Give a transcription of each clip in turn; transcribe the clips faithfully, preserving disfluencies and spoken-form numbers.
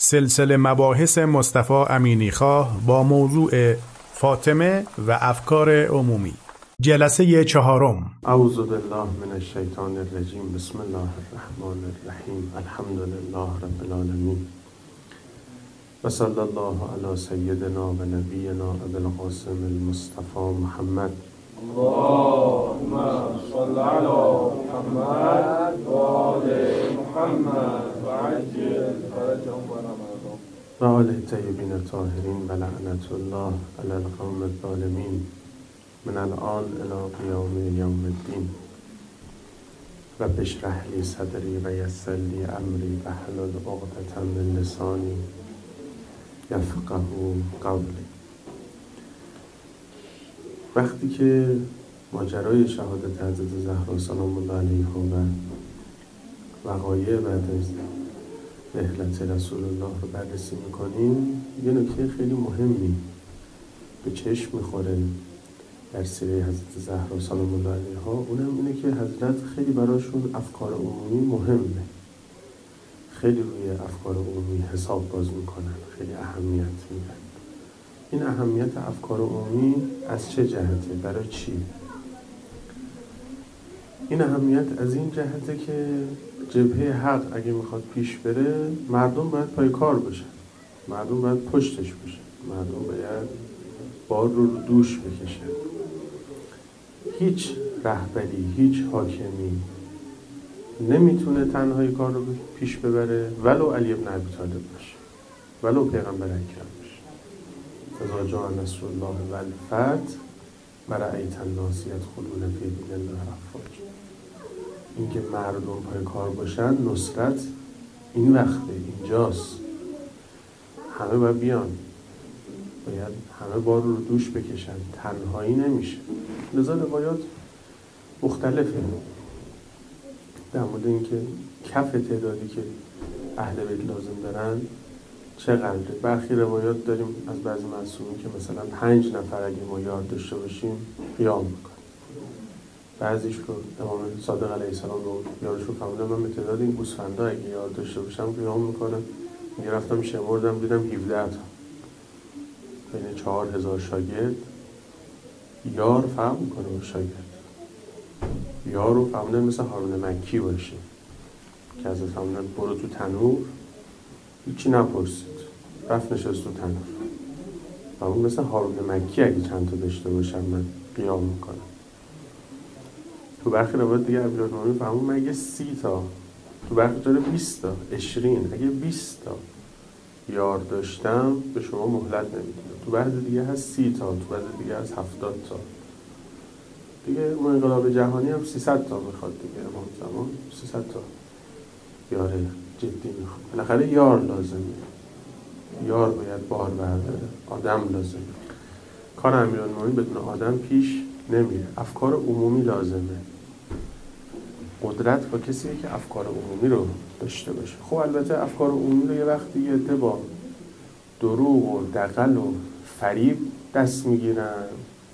سلسله مباحث مصطفی امینیخواه با موضوع فاطمه و افکار عمومی، جلسه چهارم. اعوذ بالله من الشیطان الرجیم. بسم الله الرحمن الرحیم. الحمد لله رب العالمین و صلی الله علی سیدنا و نبینا ابی القاسم المصطفى محمد. اللهم صل علی محمد و آل محمد و عجل فرجهم و رمضان و آل طیبین الطاهرین و لعنت الله علی القوم الظالمین من الان الی قیام یوم الدین. رب اشرح لی صدری و یسر لی امری واحلل عقدة من لسانی یفقهوا قولی. وقتی که ماجرای شهادت حضرت زهرا سلام الله علیها و وقایع بعد از رحلت رسول الله رو بررسی میکنیم، یه نکته خیلی مهمی به چشم میخوره در سیره حضرت زهرا سلام الله علیها. اونم اینه که حضرت خیلی براشون افکار عمومی مهمه، خیلی روی افکار عمومی حساب باز میکنن، خیلی اهمیت میدن. این اهمیت افکار عمومی از چه جهته؟ برای چی؟ این اهمیت از این جهته که جبهه حق اگه میخواد پیش بره، مردم باید پای کار باشن، مردم باید پشتش باشن، مردم باید بار رو رو دوش بکشن. هیچ رهبری، هیچ حاکمی نمیتونه تنهایی کار رو پیش ببره، ولو علی بن ابی طالب باشه، ولو پیغمبر اکرم باشه. اذا جاء نصر الله و الفتح و رأیت الناس یدخلون فی دین الله افواجا. اینکه مردم پای کار باشن، نصرت این وقته، اینجاست. همه باید بیان، باید همه بار رو دوش بکشن، تنهایی نمیشه. لذا روایات مختلفه در مورد اینکه کف تعدادی که اهل بیت لازم دارن چقدره. برخی روایات داریم از بعضی معصومین که مثلا پنج نفر اگه ما یار داشته باشیم قیام میکنه. بعضیش رو امام صادق علیه السلام رو یارش رو فهمیدم، من به تعداد این گوسفندا اگه یار داشته باشم قیام میکنم. میگه رفتم شمردم دیدم هفده تا، بین چهار هزار شاگرد. یار فهم میکنه با شاگرد، یار رو فهمیدن مثل هارون مکی باشه که از فهمیدن برو تو تنور، هیچی نپرسید، رفت نشست تو تنور. و اون مثل هارون مکی اگه چند تا داشته باشم من قیام میکنم. تو برخی روایت دیگه امیرالمومنین فهمون من اگه سی تا، تو برخی داره بیست تا، عشرین، اگه بیست تا یار داشتم به شما مهلت نمیدونم. تو برخی دیگه هست سی تا، تو برخی دیگه هست هفتاد تا. دیگه اون انقلاب جهانی هم سیصد تا میخواد دیگه، امام زمان سیصد تا یار جدی میخواد. بالاخره یار لازمه، یار باید بار برداره، آدم لازمه. کار امیرالمومنین بدون آدم پیش نمیره. افکار عمومی لازمه. قدرت با کسیه که افکار عمومی رو داشته باشه. خب البته افکار عمومی رو یه وقتی یه عده با دروغ و دغل و فریب دست میگیرن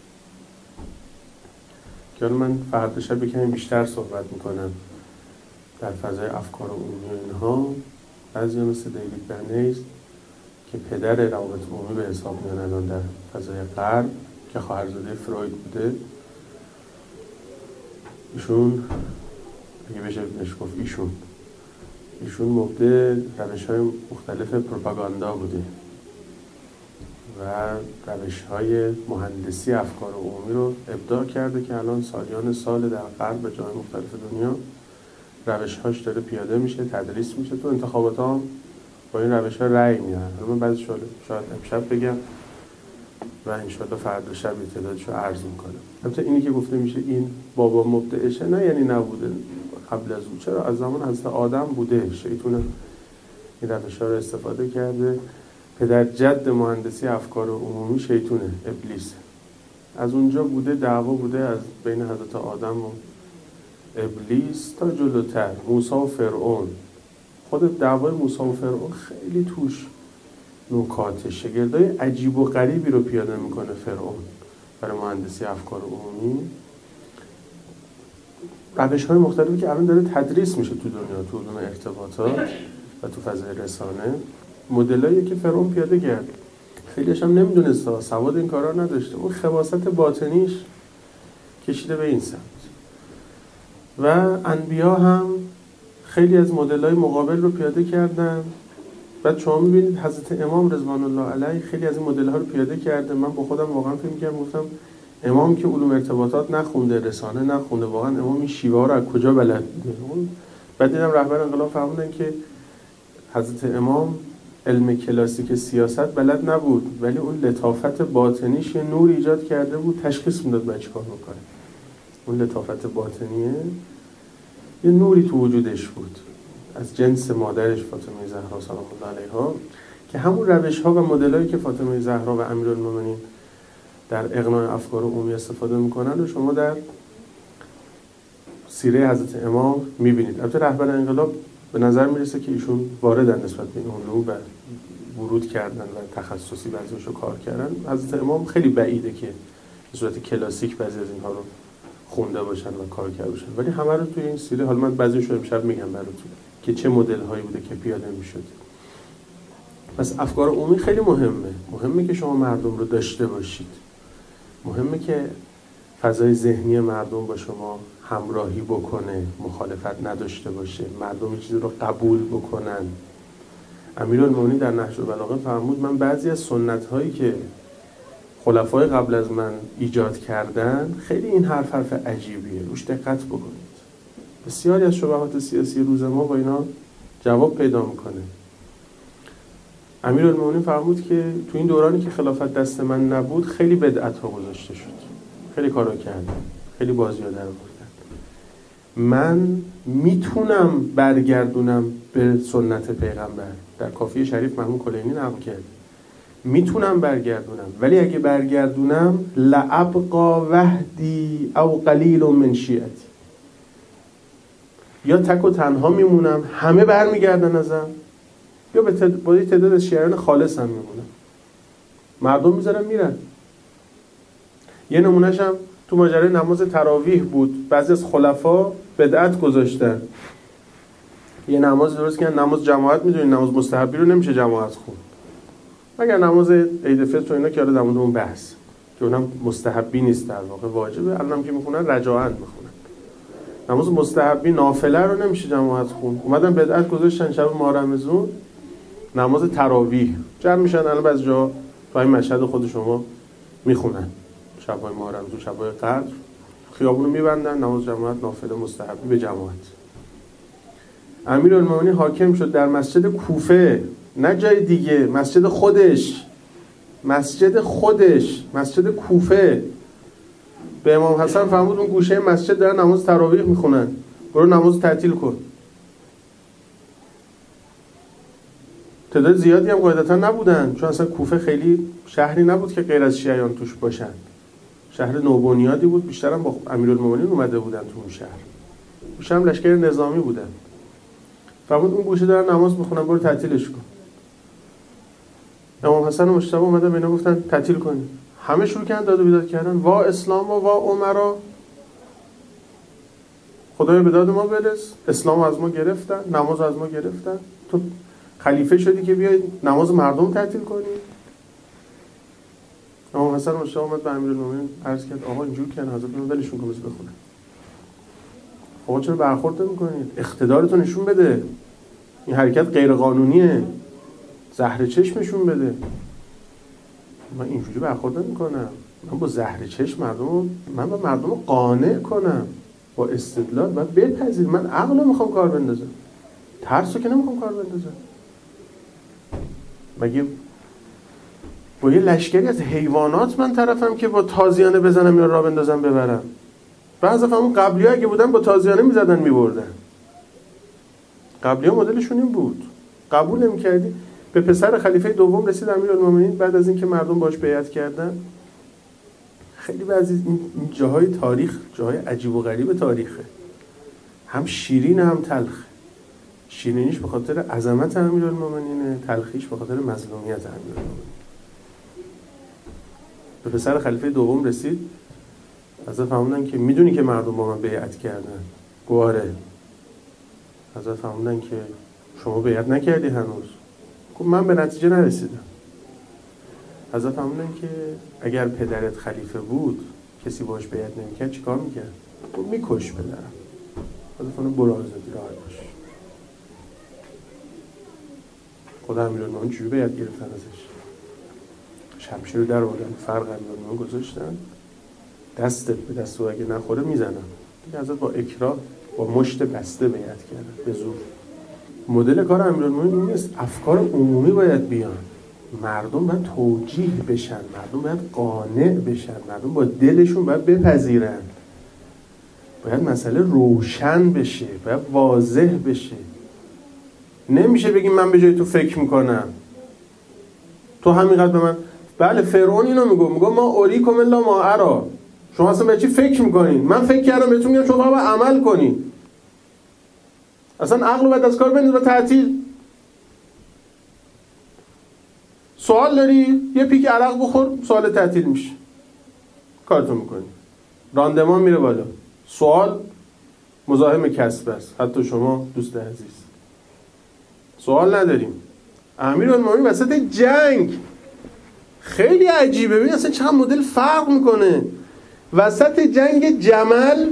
که من فردا شب یکمی بیشتر صحبت میکنم در فضای افکار عمومی اینها. بعضی مثل دیوید برنیز که پدر روابط عمومی به حساب میان الان در فضای غرب، که خواهرزاده فروید بوده، ایشون اگه بشه بهش گفت ایشون ایشون مبدع روش‌های مختلف پروپاگاندا بوده و روش‌های مهندسی افکار عمومی رو ابداع کرده که الان سالیان سال در غرب و جای مختلف دنیا روش‌هاش داره پیاده میشه، تدریس میشه. تو انتخابات ها با این روش‌ها رأی میارن. من بعضی شاید شاید امشب بگم و انشاءالله فردا شب تعدادشو عرض میکنم. البته اینی که گفته میشه این بابا مبدعشه، نه یعنی نبوده قبل از اون. چرا؟ از زمان حضرت آدم بوده. شیطان این روش‌ها رو استفاده کرده. پدر جد مهندسی افکار عمومی شیطونه، ابلیس. از اونجا بوده، دعوا بوده از بین حضرت آدم و ابلیس تا جلوتر موسی و فرعون. خود دعوای موسی و فرعون خیلی توش نکات شگردای عجیب و غریبی رو پیاده میکنه فرعون برای مهندسی افکار عمومی. روش‌های مختلفی که الان داره تدریس میشه تو دنیا، تو علوم ارتباطات و تو فضای رسانه. مدلایی که فرعون پیاده کرد. خیلیش هم نمیدونسته، سواد این کارا نداشته، اون خباثت باطنیش کشیده به این سمت. و انبیا هم خیلی از مدل‌های مقابل رو پیاده کردن. بعد شما می‌بینید حضرت امام رضوان الله علیه خیلی از این مدل‌ها رو پیاده کرده. من با خودم واقعا فکر می‌کردم، گفتم امام که علوم ارتباطات نخونده، رسانه نخونده، واقعا امام این شیوه‌ها رو از کجا بلد بوده؟ بعد دیدم رهبر انقلاب فرمودن که حضرت امام علم کلاسیک سیاست بلد نبود، ولی اون لطافت باطنیش یه نور ایجاد کرده بود، تشخیص میداد باید چیکار بکنه. اون لطافت باطنیه یه نوری تو وجودش بود از جنس مادرش فاطمه زهرا سلام الله علیها، که همون روش‌ها و مدل‌هایی که فاطمه زهرا و امیرالمومنین در اقناع افکار عمومی استفاده میکنن و شما در سیره حضرت امام میبینید. البته رهبر انقلاب به نظر میرسه که ایشون واردن نسبت به این علوم و ورود کردن و تخصصی بعضیشو کار کردن. حضرت امام خیلی بعیده که به صورت کلاسیک بعضی از اینها رو خونده باشن و کار کرده باشن، ولی همه رو توی این سیره، حالا من بعضیشو امشب میگم براتون که چه مدل هایی بوده که پیاده میشد. پس افکار عمومی خیلی مهمه. مهمه که شما مردم رو داشته باشید. مهمه که فضای ذهنی مردم با شما همراهی بکنه، مخالفت نداشته باشه، مردم این چیز رو قبول بکنن. امیرالمومنین در نهج البلاغه فرمود من بعضی از سنت هایی که خلفای قبل از من ایجاد کردن، خیلی این حرف حرف عجیبیه، روش دقت بکنید. بسیاری از شبهات سیاسی روز ما با اینا جواب پیدا میکنه. امیرالمومنین فرمود که تو این دورانی که خلافت دست من نبود خیلی بدعت ها گذاشته شد، خیلی کارا کردن، خیلی بازی ها در آوردن. من میتونم برگردونم به سنت پیغمبر. در کافی شریف مرحوم کلینی نقل کرد میتونم برگردونم، ولی اگه برگردونم لابقا وحدی او قلیل من شیعتی، یا تک و تنها میمونم همه برمیگردن ازم، یا به تعداد از شیعیان خالص هم میمونم. مردم میذارن میرن. یه نمونهش هم تو ماجرای نماز تراویح بود. بعضی از خلفا بدعت گذاشتن، یه نماز درست کردن، نماز جماعت. میدونین نماز مستحبی رو نمیشه جماعت خوند، مگر نماز عید فطر و اینا که حالا در مورد اون بحث که اونم مستحبی نیست، در واقع واجبه. الانم که میخونن رجاءً میخونن. نماز مستحبی نافله رو نمیشه جماعت خوند. اومدن بدعت گذاشتن شب ماه رمضان نماز تراویح جمع میشن. الان بعضی جا تو این مشهد خود شما میخونن شبای ماه رمضان، شبای قدر، خیابونو میبندن، نماز جماعت نافله مستحبی به جماعت. امیرالمومنین حاکم شد در مسجد کوفه، نه جای دیگه، مسجد خودش، مسجد خودش، مسجد کوفه. به امام حسن فرمود اون گوشه مسجد دارن نماز تراویح میخونن، برو نماز تعطیل کن. تعداد زیادی هم قاعدتا نبودن، چون اصلا کوفه خیلی شهری نبود که غیر از شیعیان توش باشن. شهر نوبنیادی بود، بیشتر هم با امیرالمومنین اومده بودن تو اون شهر. اون هم لشکر نظامی بودن. فرمود اون گوشه دارن نماز میخونن، برو تعطیلش کن. امام حسن و مجتبی اومدن به اینا گفتن تعطیل کنید. همه شروع کردن داد و بیداد کردن، وا اسلام و وا عمرا، خدای به داد ما برس، اسلام از ما گرفتن، نماز از ما گرفتن، تو خلیفه شدی که بیای نماز مردم تعطیل کنی؟ امام حسن و مجتبی اومد به امیرالمومنین عرض کرد آقا اینجوری کردن، حضرت رو ولشون کن بس بخونن. آقا چرا برخورد نمی‌کنید؟ اقتدارتو نشون بده. این حرکت غیر قانونیه. زهر چشمشون بده. من اینجوری برخورد نمی‌کنم. من با زهر چشم مردم، من با مردم قانع کنم با استدلال و بپذیر. من عقل میخوام کار بندازم، ترسو که نمیخوام کار بندازم. مگه با یه لشکری از حیوانات من طرفم که با تازیانه بزنم یا راه بندازم ببرم؟ بعضی از همون قبلی‌ها اگه بودن با تازیانه میزدن میبردن. قبلی‌ها مدلشون این بود. قبول نمی‌کردی. به پسر خلیفه دوم رسید امیرالمومنین بعد از اینکه مردم باش بیعت کردن. خیلی بعضی این جاهای تاریخ جاهای عجیب و غریب تاریخه، هم شیرین هم تلخ. شیرینیش به خاطر عظمت امیرالمومنینه، تلخیش به خاطر مظلومیت امیرالمومنین. به پسر خلیفه دوم رسید، حضرت فرمودن که میدونی که مردم با من بیعت کردن؟ گواره. حضرت فرمودن که شما بیعت نکردی هنوز. من به نتیجه نرسیدم. حضرت فرمودن که اگر پدرت خلیفه بود کسی باش بیعت نمی‌کرد چیکار می‌کرد؟ گفت میکش پدرم. حضرت فرمودن برو آزادی راحت باش. خدا امیرالمومنین چجوری بیعت گرفتن ازش؟ شمشیر رو در آوردن فرق امیرالمومنین گذاشتن، دستت به دست او اگه نخوره میزنن دیگه. حضرت با اکراه با مشت بسته بیعت کردن به زور. مدل کار امیرالمومنین این نیست. افکار عمومی باید بیان، مردم باید توجیه بشن، مردم باید قانع بشن، مردم با دلشون باید بپذیرن، باید مسئله روشن بشه، باید واضح بشه. نمیشه بگیم من به جای تو فکر میکنم، تو همینقدر به من. بله فرعون اینو میگو، میگو ما اوریکم الا ما ارا، شما اصلا به چی فکر میکنین؟ من فکر کردم بهتون میگم شما باید عمل کنین. اصلا عقل رو باید از کار بنداز و تعطیل. سوال داری یه پیک عرق بخور، سوال تعطیل میشه، کارتون میکنی، راندمان میره بالا. سوال مزاحم کسب است، حتی شما دوست عزیز. سوال نداریم. امیرالمومنین وسط جنگ، خیلی عجیبه. ببین اصلا چقدر مدل فرق میکنه. وسط جنگ جمل،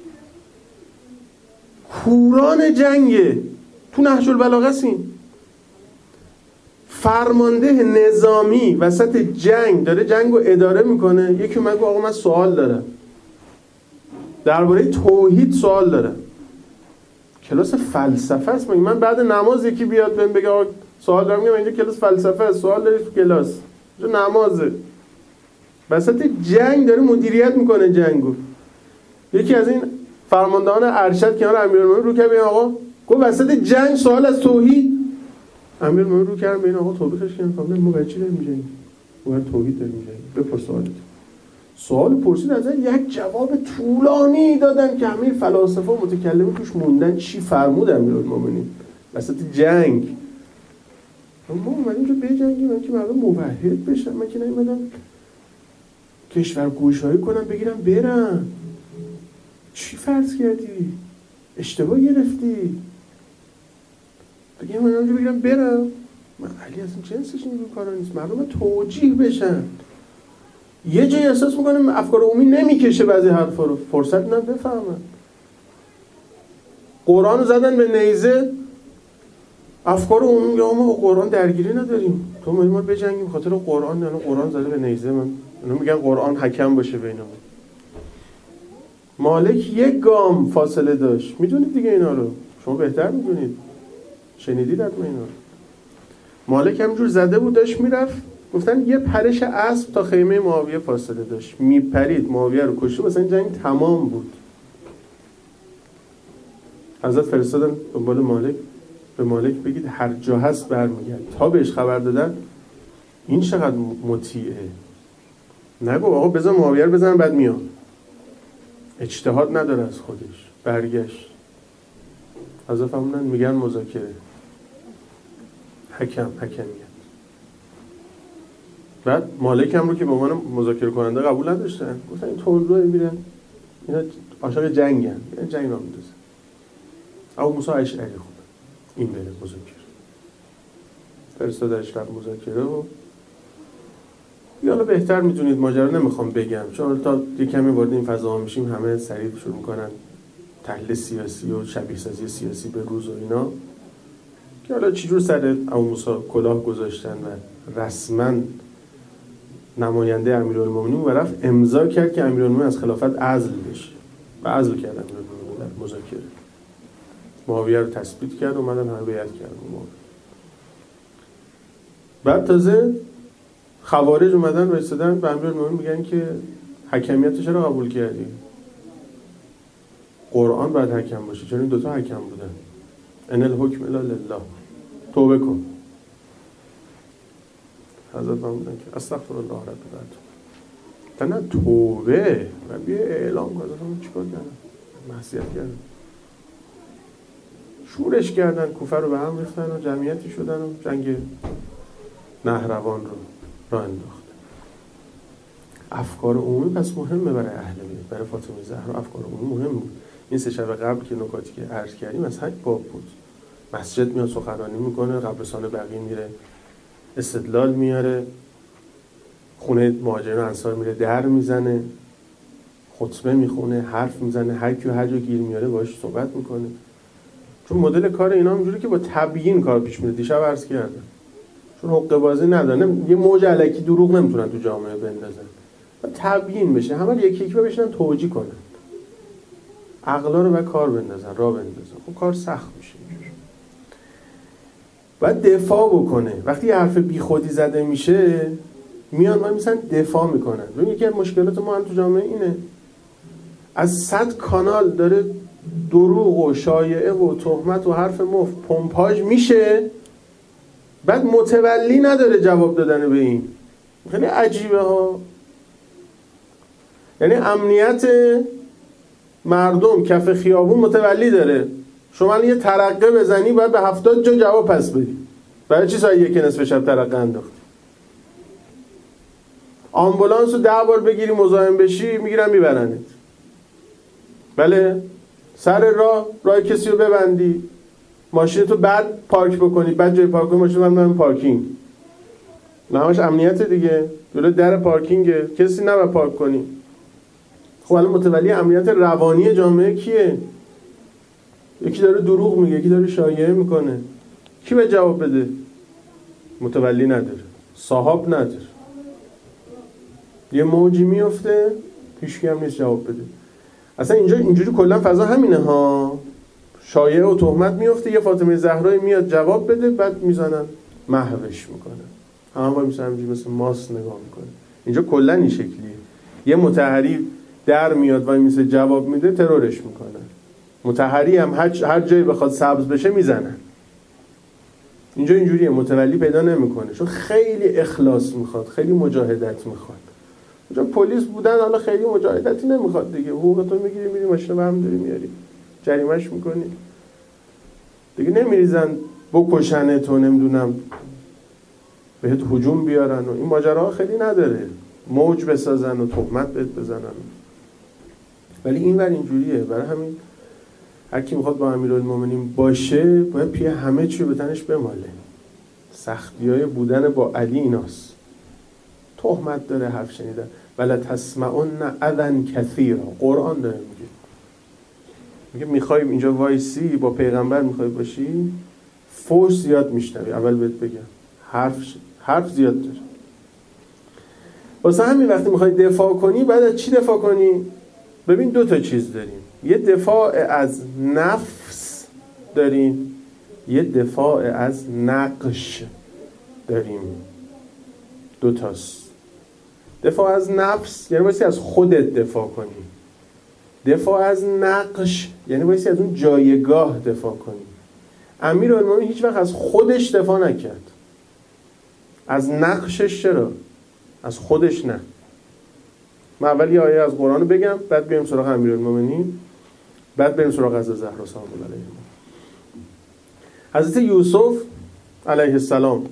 هوران جنگه، تو نهج البلاغه سین، فرمانده نظامی وسط جنگ داره جنگو اداره میکنه. یکی من گفت آقا من سوال دارم درباره توحید، سوال دارم. کلاس فلسفه است. من بعد نماز یکی بیاد بهم بگه آقا سوال دارم، میگم اینجا کلاس فلسفه است، سوال داری تو کلاس، اینجا نمازه. وسط جنگ داره مدیریت میکنه جنگو. یکی از این فرماندهان ارشد کنار امیرالمومنین رو کرد به آقا، گفت وسط جنگ سوال از توحید. امیرالمومنین رو کرد به این آقا توبیخش کردن، فهمیدن ما برای چی داریم میجنگیم؟ ما برای توحید داریم میجنگیم. بپرس سوالت. سوال پرسید از یک جواب طولانی دادن که همه فلاسفه و متکلمین توش موندن چی فرمود امیرالمومنین وسط جنگ. ما اومدیم اینجا بجنگیم، من که مردم موحد بشن، من که نمیدونم کشور گوشایی کنم بگیرم برم. چی فرض کردی؟ اشتباه گرفتی. بگیم من اونجا بگیرم برم. من علی اصلا جنسش این کارا نیست. مردم توجیه بشن. یه جایی احساس میکنم افکار عمومی نمیکشه بعضی حرفا رو، فرصت ندن بفهمن. قرآن رو زدن به نیزه، افکار عمومی یا ما قرآن درگیری نداریم، تو ما بجنگیم خاطر قرآن. نه قرآن زده به نیزه، من اونا میگن قرآن حکم باشه بینمون. مالک یک گام فاصله داشت. میدونید دیگه اینا رو، شما بهتر میدونید، شنیدید حتما اینا رو. مالک همجور زده بود داشت میرفت، گفتن یه پرش اسب تا خیمه معاویه فاصله داشت، میپرید معاویه رو کشته، مثلا جنگ تمام بود. حضرت فرستادن دنبال مالک، به مالک بگید هر جا هست برمیگرد. تا بهش خبر دادن این چقدر مطیعه، نگو آقا بذار معاویه رو بزنن بعد میام. اجتهاد نداره از خودش، برگشت. حضرت فرمودن میگن مذاکره، حکم حکمیت. بعد مالک هم رو که به عنوان مذاکره کننده قبول نداشتن، گفتن این تندروه میرن، اینا عاشق جنگن، این جنگ را میندازه. ابو موسی اشعری خود این بره مذاکره، فرستادش رفت مذاکره. و یالا بهتر میدونید ماجرا، نمیخوام بگم چون تا یه کمی وارد این فضا میشیم همه سریع شروع میکنن تحلیل سیاسی و شبیه سازی سیاسی به روز و اینا، که حالا چجور سر ابو موسی کلاه گذاشتن و رسما نماینده امیرالمومنین و رفت امضا کرد که امیرالمومنین از خلافت عزل بشه و عزل کرد امیرالمومنین در مذاکره. معاویه رو تثبیت کرد و اومدن همه بیعت کردن. بعد تازه خوارج اومدن وایسادن به امیرالمومنین میگن که حکمیتش رو قبول کردی؟ قرآن باید حکم باشه، چون این دوتا حکم بودن. ان الحکم الا لله، توبه کن. حضرت فرمودن که استغفر الله رب العالمین. نه توبه و بیا اعلام کن. حضرت چیکار کردن؟ معصیت کردن، شورش کردن، کوفه رو به هم ریختن و جمعیتی شدن و جنگ نهروان رو راه انداختن. افکار عمومی پس مهمه برای اهل بیت، برای فاطمه زهرا افکار عمومی مهم بود. این سه شب قبل که نکاتی که عرض کردیم از هک باب بود. مسجد میاد سخنرانی میکنه، قبرستان بقیع میره استدلال میاره، خونه مهاجرین و انصار میره در میزنه، خطبه میخونه، حرف میزنه، هر کی هر جا گیر میاره باهاش صحبت میکنه. چون مدل کار اینا اینجوری که با تبیین کار پیش میره. دیشب عرض کردم چون حقه بازی ندارن، یه موج الکی دروغ نمیتونن تو جامعه بندازن، و تبیین بشه، همه یکی یکی بشینن توجیه کنن، عقلا رو به کار بندازن، راه بندازن. خب کار سخت میشه. باید دفاع بکنه. وقتی یه حرف بی خودی زده میشه میان ما میسن دفاع میکنن. ببین یکی از مشکلات ما هم تو جامعه اینه، از صد کانال داره دروغ و شایعه و تهمت و حرف مفت پمپاژ میشه، بعد متولی نداره جواب دادن به این. خیلی عجیبه ها. یعنی امنیت مردم کف خیابون متولی داره، شما یه ترقه بزنی باید به هفتاد جا جواب پس بدی. برای چی ساعت یک نصف شب ترقه انداختی؟ آمبولانس رو ده بار بگیری مزاحم بشی میگیرن میبرنت. بله، سر راه راه کسی رو ببندی، ماشین تو بعد پارک بکنی، بعد جای پارک کنی ماشین رو ببندن پارکینگ. نه همش امنیت دیگه، جلوی در پارکینگه، کسی نباید پارک کنی. خب الان متولی امنیت روانی جامعه کیه؟ یکی داره دروغ میگه، یکی داره شایعه میکنه، کی به جواب بده؟ متولی نداره، صاحب نداره، یه موجی میفته هیچکی هم نیست جواب بده. اصلا اینجا اینجوری کلا فضا همینه ها، شایعه و تهمت میفته، یه فاطمه زهرایی میاد جواب بده، بعد میزنن محوش میکنن، همه با میسن همینجوری مثل ماس نگاه میکنه. اینجا کلا این شکلیه، یه متحری در میاد و میسه جواب میده ترورش میکنن. متحری هم هر هر جایی بخواد سبز بشه میزنن. اینجا اینجوریه، متولی پیدا نمیکنه چون خیلی اخلاص میخواد، خیلی مجاهدت میخواد. اونجا پلیس بودن حالا خیلی مجاهدتی نمیخواد دیگه، حقوقتون میگیری میری ماشین برام داری میاری جریمه‌اش میکنی دیگه، نمیریزن بکشنه تو نمیدونم بهت هجوم بیارن و این ماجراها خیلی نداره، موج بسازن و تهمت بهت بزنن. ولی این ور اینجوریه. برای همین هر کی میخواد با امیرالمومنین باشه باید پیه همه چی به تنش بماله. سختیای بودن با علی ایناست. تهمت داره، حرف شنیدن، ولا تسمعن اذن کثیرا، قرآن داره میگه. میگه میخوای اینجا وایسی با پیغمبر میخوای باشی، فوش زیاد میشنوی. اول بهت بگم حرف حرف زیاد داره. واسه همین وقتی میخوای دفاع کنی باید از چی دفاع کنی؟ ببین دو تا چیز داریم، یه دفاع از نفس داریم، یه دفاع از نقش داریم. دو تاست. دفاع از نفس یعنی بایستی از خودت دفاع کنی، دفاع از نقش یعنی بایستی از اون جایگاه دفاع کنی. امیرالمومنین هیچ وقت از خودش دفاع نکرد. از نقشش چرا؟ از خودش نه. من اول یه آیه از قرآن رو بگم، بعد بریم سراغ امیرالمومنین، بعد بریم سراغ حضرت زهرا سلام الله علیها. حضرت یوسف علیه السلام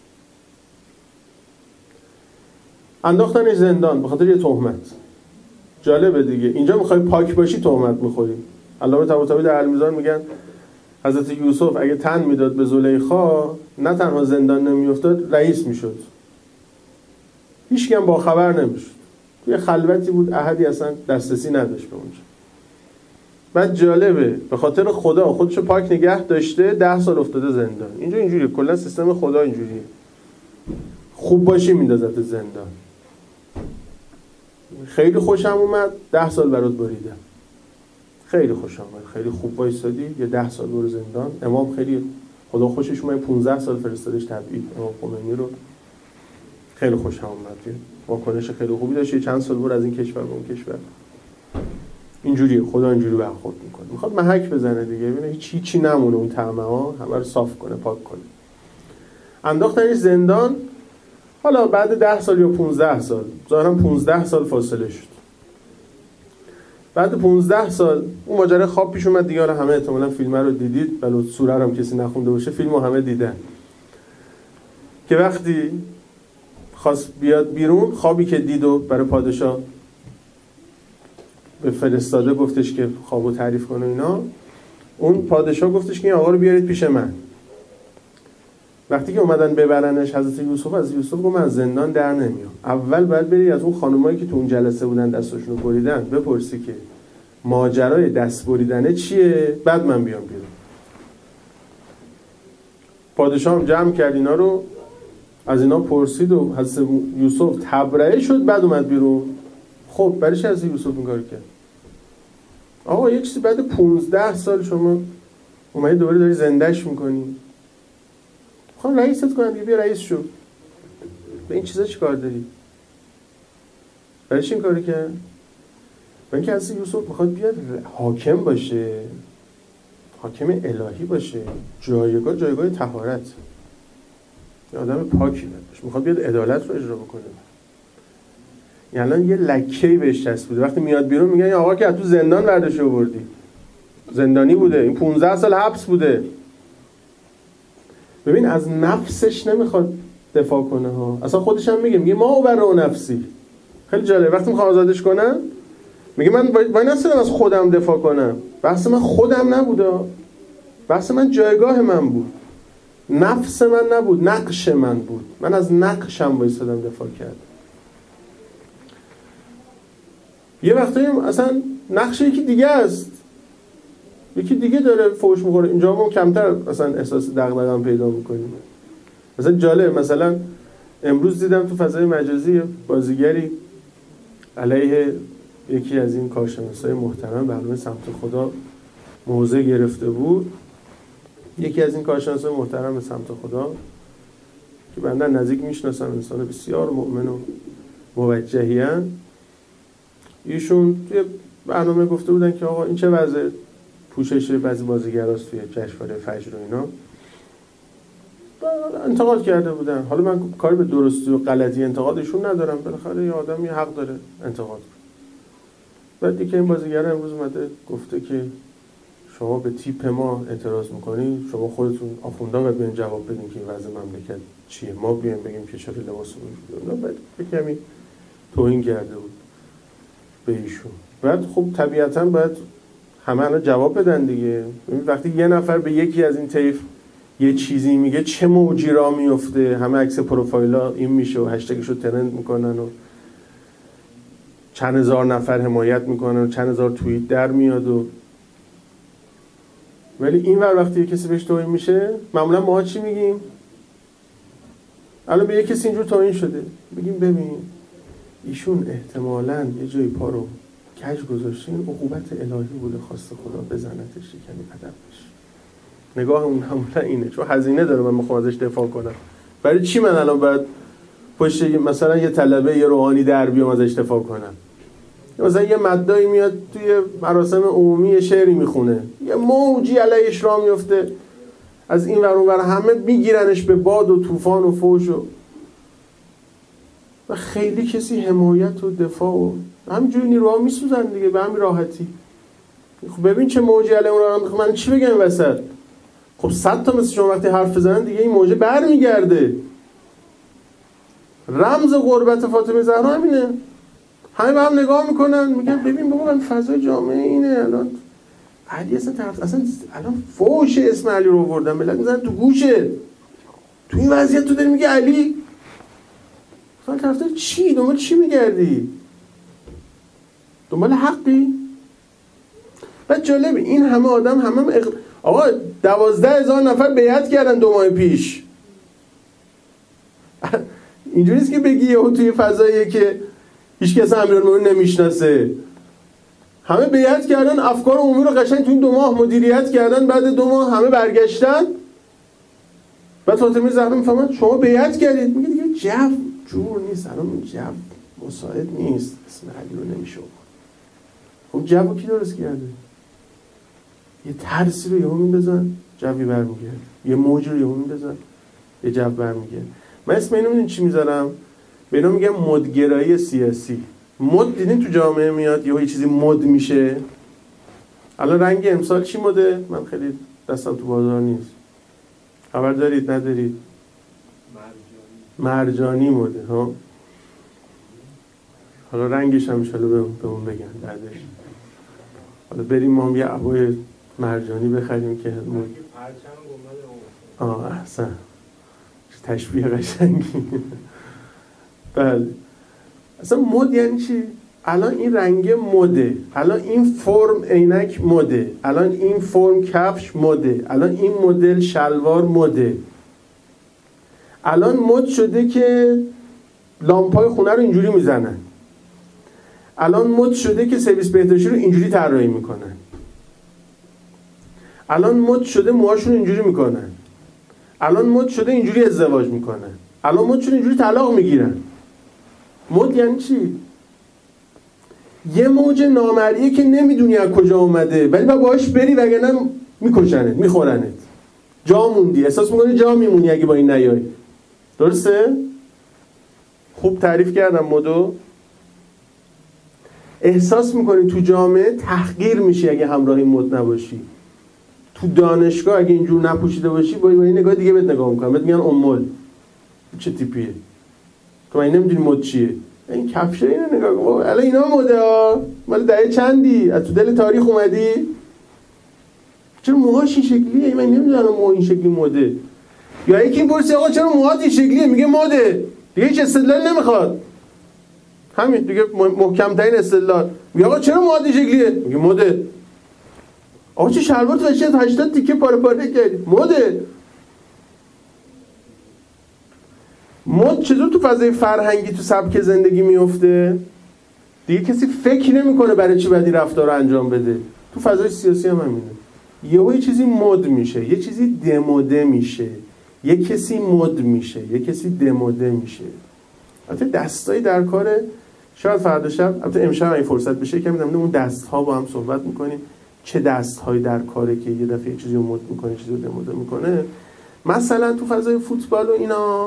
انداختنش زندان به خاطر یه تهمت. جالبه دیگه، اینجا میخوای پاک باشی تهمت میخوری. علامه طباطبایی در المیزان میگن حضرت یوسف اگه تن میداد به زلیخا نه تنها زندان نمیافتاد، رئیس میشد. هیچ کی هم با خبر نمیشد. توی خلوتی بود، احدی اصلا دسترسی نداشت به اونجا. بعد جالبه به خاطر خدا خودشو پاک نگه داشته، ده سال افتاده زندان. اینجا اینجوریه، کلا سیستم خدا اینجوریه. خوب باشی میندازت زندان. خیلی خوشم اومد، ده سال برات بریدم. خیلی خوشم اومد، خیلی خوب وایسادی، یه ده سال برو زندان. امام خیلی خدا خوشش اومد، پانزده سال فرستادش تبعید. امام خمینی رو خیلی خوشم اومد، واکنش خیلی خوبی داشت. چند سال برو از این کشور به اون کشور. اینجوریه، خدا اینجوری برخورد میکنه. میخواد محک بزنه دیگه، ببینه هیچ چی نمونه، اون طعمه ها همه رو صاف کنه، پاک کنه. انداختنش زندان. حالا بعد ده سال یا پونزده سال، ظاهرا پونزده سال فاصله شد. بعد پونزده سال اون ماجرا خواب پیش اومد دیگه. همه احتمالاً فیلم رو دیدید، ولی سوره رو هم کسی نخونده باشه فیلمو همه دیدن. که وقتی خواست بیاد بیرون، خوابی که دید و برای پادشاه به فرستاده گفتش که خوابو تعریف کنه اینا، اون پادشاه گفتش که این آقا رو بیارید پیش من. وقتی که اومدن ببرنش حضرت یوسف، از یوسف گفت من از زندان در نمیام. اول باید بری از اون خانمایی که تو اون جلسه بودن دستشون رو بریدن بپرسی که ماجرای دست بریدنه چیه، بعد من بیام بیرون. پادشاه هم جمع کرد اینا رو، از اینا پرسید و حضرت یوسف تبرئه شد، بعد اومد بیرون. خب برای چی حضرت یوسف این کارو کرد؟ آقا یه چیزی بعد پونزده سال شما اومدی دوباره داری زندهش میکنی، خب رئیست کنن دیگه، بیا رئیس شو. به این چیزا چی کار داری؟ برای چی این کارو کرد؟ برای اینکه حضرت یوسف میخواد بیاد حاکم باشه، حاکم الهی باشه، جایگاه جایگاه طهارت، یه آدم پاکی باشه، میخواد بیاد عدالت رو اجرا بکنه. یعنی الان یه لکه‌ای بهش چسبیده، وقتی میاد بیرون میگن این آقا که از تو زندان برداشت آوردی، زندانی بوده، این پونزده سال حبس بوده. ببین از نفسش نمیخواد دفاع کنه ها، اصلا خودش هم میگه میگه ما برای نفسی. خیلی جالبه وقتی میخوام آزادش کنم میگه من وای نستدم از خودم دفاع کنم، بحث من خودم نبوده، بحث من جایگاه من بود، نفس من نبود، نقش من بود، من از نقشم وایسادم دفاع کردم. یه وقتایی اصلا نقش یکی دیگه است، یکی دیگه داره فوش میخوره، اینجا ما کمتر اصلا احساس دغدغه‌ام پیدا میکنیم. مثلا جالب، مثلا امروز دیدم تو فضای مجازی بازیگری علیه یکی از این کارشناسای محترم برنامه سمت خدا موضع گرفته بود. یکی از این کارشناسای محترم سمت خدا که بنده نزدیک میشناسم، انسان بسیار مؤمن و موجهی هستند، ایشون توی برنامه گفته بودن که آقا این چه وضع پوشش بعضی بازیگراست توی جشنواره فجر و اینا، انتقاد کرده بودن. حالا من کاری به درستی و غلطی انتقادشون ندارم، بالاخره یه آدمی حق داره انتقاد کنه. بعد دیگه این بازیگر امروز اومده گفته که شما به تیپ ما اعتراض میکنید، شما خودتون آخوندان و بیان جواب بدین که این وضع مملکت چیه، ما بیایم بگیم که چرا لباس رو بعد کمی توهین کرده بود به ایشون. بعد خب طبیعتاً باید همه الان جواب بدن دیگه. وقتی یه نفر به یکی از این طیف یه چیزی میگه چه موجی را میفته، همه عکس پروفایلا این میشه و هشتگش رو ترند میکنن و چند هزار نفر حمایت میکنن و چند هزار توییت در میاد و ولی این ور وقتی یه کسی بهش توهین میشه معمولا ما چی میگیم؟ الان به یه کسی اینجور توهین شده بگیم ببین ایشون احتمالاً یه جایی پا رو کج گذاشته، این عقوبت الهی بوده، خواسته خدا بزنتش یعنی ادبش. نگاه اون معمولا اینه، چون هزینه داره من میخوام ازش دفاع کنم. برای چی من الان باید پشت مثلا یه طلبه یه روحانی در بیام ازش دفاع کنم؟ مثلا یه مدعی میاد توی مراسم عمومی شعری میخونه، یه موجی علیش راه میفته، از این ور اون ور همه میگیرنش به باد و طوفان و فوش و و خیلی کسی حمایت و دفاع و همینجوری نیروها میسوزن دیگه به همین راحتی. خب ببین چه موجی علی اون راه، من چی بگم وسط؟ خب صد تا مثل شما وقتی حرف بزنن دیگه این موجه برمیگرده. رمز غربت فاطمه زهرا همینه، همه به هم نگاه میکنن میگن ببین بابا فضای جامعه اینه، الان علی اصلا طرف اصلا الان فوش اسم علی رو آوردن، ملت میزنن تو گوشه، تو این وضعیت تو داری میگه علی؟ اصلا طرفدار چی؟ دنبال چی میگردی؟ دنبال حقی؟ بعد جالب این همه آدم همه هم اق... آقا دوازده هزار نفر بیعت کردن دو ماه پیش. اینجوری نیست که بگی یهو توی فضاییه که هیچ کس امیرالمومنین نمیشناسه، همه بیعت کردن، افکار عمومی رو قشنگ تو این دو ماه مدیریت کردن، بعد دو ماه همه برگشتن. بعد فاطمه زهرا میفهمن شما بیعت کردید، میگه دیگه جو جور نیست، الان جو مساعد نیست، اسم علی رو نمیشه. خب جو کی درست کرده؟ یه ترسی رو یهو میندازن جوی برمیگرده، یه موج رو یهو میندازن یه جو برمیگرده. من اسم اینو میدونی چی میذارم؟ به اینا میگم مدگرایی سیاسی. مد دیدین تو جامعه میاد یهو یه چیزی مد میشه. الان رنگ امسال چی مده؟ من خیلی دستم تو بازار نیست، خبر دارید ندارید؟ مرجانی. مرجانی مده ها. حالا رنگش هم انشالله بهمون بگن بعدش. حالا بریم ما هم یه عبای مرجانی بخریم که مد... آه احسن. تشبیه قشنگی. بله اصلا مد یعنی چی؟ الان این رنگ مده، الان این فرم عینک مده، الان این فرم کفش مده، الان این مدل شلوار مده. الان مد شده که لامپای خونه رو اینجوری میزنن، الان مد شده که سرویس بهداشتی رو اینجوری طراحی میکنن، الان مد شده موهاشون اینجوری میکنن، الان مد شده اینجوری ازدواج میکنن، الان مد شده اینجوری طلاق میگیرن. مد یعنی چی؟ یه موج نامرئیه که نمیدونی از کجا اومده ولی باید باهاش بری وگرنه میکشنت، میخورنت. جا موندی، احساس میکنی جا میمونی اگه با این نیای. درسته؟ خوب تعریف کردم مدو. احساس میکنی تو جامعه تحقیر میشی اگه همراه این مد نباشی. تو دانشگاه اگه اینجور نپوشیده باشی با این نگاه دیگه بهت نگاه میکنن، بهت میگن امول. چه تیپیه؟ تو این نمیدونی مد چیه؟ این کفشه اینو نگاه کن. الان اینا مده ها، مال دهه چندی؟ از تو دل تاریخ اومدی؟ چرا موهاش این شکلیه؟ من نمیدونم موها این شکلی مده. یا یکی میپرسه آقا چرا موهات این شکلیه؟ میگه مده. دیگه هیچ استدلال نمیخواد. همین دیگه محکم ترین استدلال. میگه آقا چرا موهات این شکلیه؟ میگه مده. آقا چه شلوار تو هشتاد هشتاد تیکه پاره پاره کردی؟ مده. مد چطور تو فضای فرهنگی تو سبک زندگی میفته؟ دیگه کسی فکر نمیکنه برای چی باید این رفتار رو انجام بده. تو فضای سیاسی هم همینه. یهو یه چیزی مد میشه، یه چیزی دموده میشه، یه کسی مد میشه، یه کسی دموده میشه. البته دستایی در کاره، شاید فردا شب، البته امشب این فرصت بشه که میدونم اون دست‌ها با هم صحبت میکنیم چه دست‌هایی در کاره که یه دفعه یه چیزی رو مد میکنه، چیزی رو دموده میکنه. مثلا تو فضای فوتبال و اینا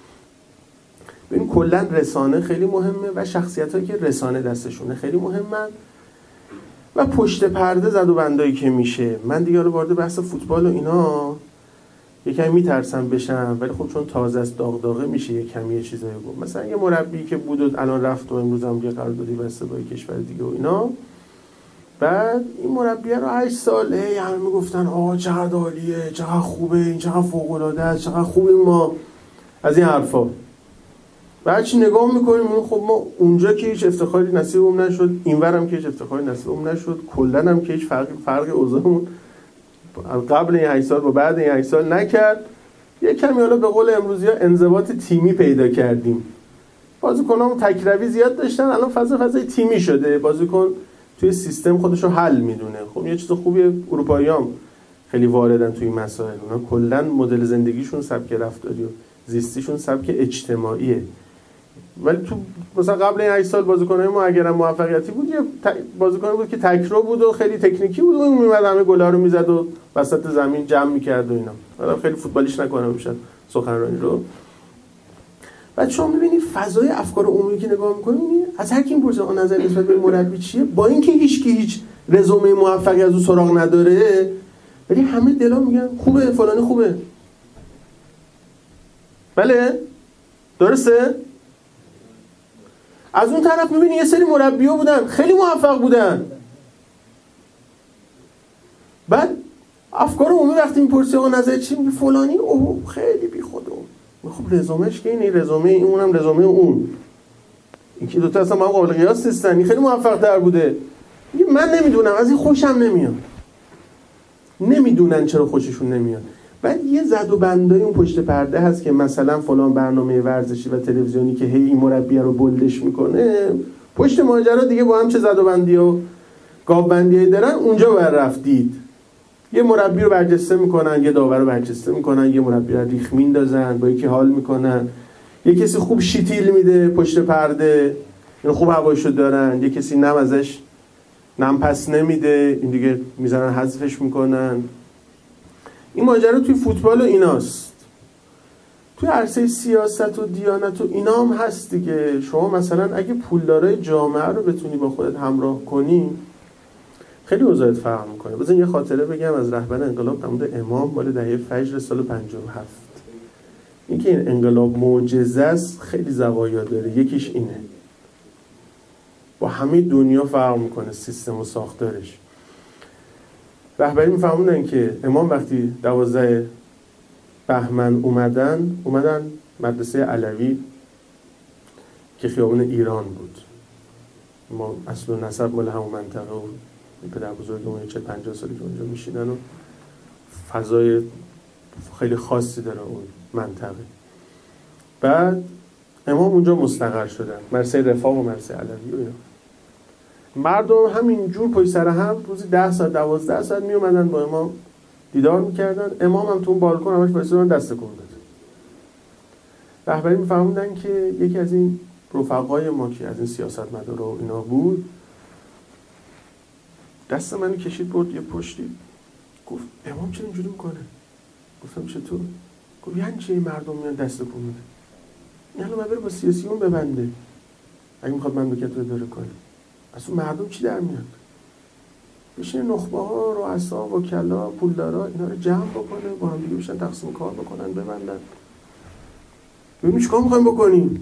ببین کلا رسانه خیلی مهمه و شخصیتایی که رسانه دستشونه خیلی مهمن و پشت پرده زد و بندایی که میشه. من دیگه رو وارد بحث فوتبال و اینا یکم میترسم بشم، ولی خب چون تازه است داغ داغه میشه یه کمی یه چیزایی گفت. مثلا یه مربی که بود و الان رفت و امروز هم یه قراردادی بسته با کشور دیگه و اینا، بعد این مربی رو هشت سال هی همه میگفتن آقا چقدر عالیه، چقدر خوبه، این چقدر فوق العاده است، چقدر خوبه ما، از این حرفا. بعد چی نگاه میکنیم خب ما اونجا که هیچ افتخاری نصیبمون نشد، اینورم که هیچ افتخاری نصیبمون نشد، کلا هم که هیچ فرق فرق اوضاعمون قبل این هشت سال با بعد این هشت سال نکرد. یه کمی حالا به قول امروزی ها انضباط تیمی پیدا کردیم. بازیکنامون تکروی زیاد داشتن، الان فضا فضای تیمی شده، بازیکن توی سیستم خودشو حل میدونه. خب یه چیز خوبیه، اروپاییام خیلی واردن توی این مسائل. اونا کلا مدل زندگیشون سبک رفتاری و زیستیشون سبک اجتماعیه. ولی تو مثلا قبل این هشت سال بازیکنای ما اگر هم موفقیتی بود یه بازیکن بود که تکرو بود و خیلی تکنیکی بود و اون میومد همه گلا رو میزد و وسط زمین جمع میکرد و اینا. حالا خیلی فوتبالیش نکنم میشد سخنرانی رو. بعد شما میبینید فضای افکار عمومی که نگاه میکنید از هر کی میپرسه اون نظر نسبت به مربی چیه، با اینکه هیچ کی هیچ رزومه موفقی از اون سراغ نداره ولی همه دلا میگن خوبه، فلانی خوبه. بله درسته؟ از اون طرف میبینی یه سری مربی‌ها بودن خیلی موفق بودن، بعد افکار عمومی وقتی میپرسی آقا نظر چی، میگه فلانی اوه خیلی بی خود اون. خب رزومش که اینه، رزومه این اونم رزومه اون، این که دوتا اصلا با هم قابل قیاس نیستن. این خیلی موفق تر بوده. میگه من نمیدونم، از این خوشم نمیاد. نمیدونن چرا خوششون نمیاد. بعد یه زد و بندای اون پشت پرده هست که مثلا فلان برنامه ورزشی و تلویزیونی که هی این مربی رو بولدش میکنه، پشت ماجرا دیگه با هم چه زد و بندی و گاو بندی دارن، اونجا باید رفتید. یه مربی رو برجسته میکنن، یه داور رو برجسته میکنن، یه مربی رو ریخ میندازن، با یکی حال میکنن، یه کسی خوب شیتیل میده پشت پرده، این خوب هواشو دارن، یه کسی نم ازش نم پس نمیده، این دیگه میزنن حذفش میکنن. این ماجرا توی فوتبال و ایناست. توی عرصه سیاست و دیانت و اینا هم هست دیگه. شما مثلا اگه پولدارای جامعه رو بتونی با خودت همراه کنی خیلی وضعیت فرق میکنه. بذار یه خاطره بگم از رهبر انقلاب در مورد امام مال دهه فجر سال پنجاه و هفت. اینکه این انقلاب معجزه است خیلی زوایا داره. یکیش اینه، با همه دنیا فرق میکنه سیستم و ساختارش. رهبری میفهموندن که امام وقتی دوازده بهمن اومدن اومدن مدرسه علوی که خیابان ایران بود. ما اصل و نسب مال همون منطقه و پدر بزرگمون چه پنجاه سالی که اونجا میشینن و فضای خیلی خاصی داره اون منطقه. بعد امام اونجا مستقر شدن، مدرسه رفاه و مدرسه علوی و اینا. مردم همین جور پشت سر هم روزی ده ساعت دوازده ساعت می اومدن با امام دیدار میکردن. امام هم تو اون بالکن همش وایسادن دست تکون داد. رهبری میفهموندن که یکی از این رفقای ما که از این سیاستمدار و اینا بود دست منو کشید برد یه پشتی، گفت امام چرا اینجوری میکنه؟ گفتم چطور؟ گفت یعنی چه مردم میان دست تکون میدن؟ یعنی باید بره با سیاسیون ببنده اگه میخواد مملکت رو اداره کنه. اصلا مردم چی در میاد؟ بشه نخبه ها، رؤسا، وکلا، پولدارا اینا رو جمع بکنه، با هم دیگه بشن تقسیم کار بکنن، ببندن. ببین چیکار میخوایم بکنیم؟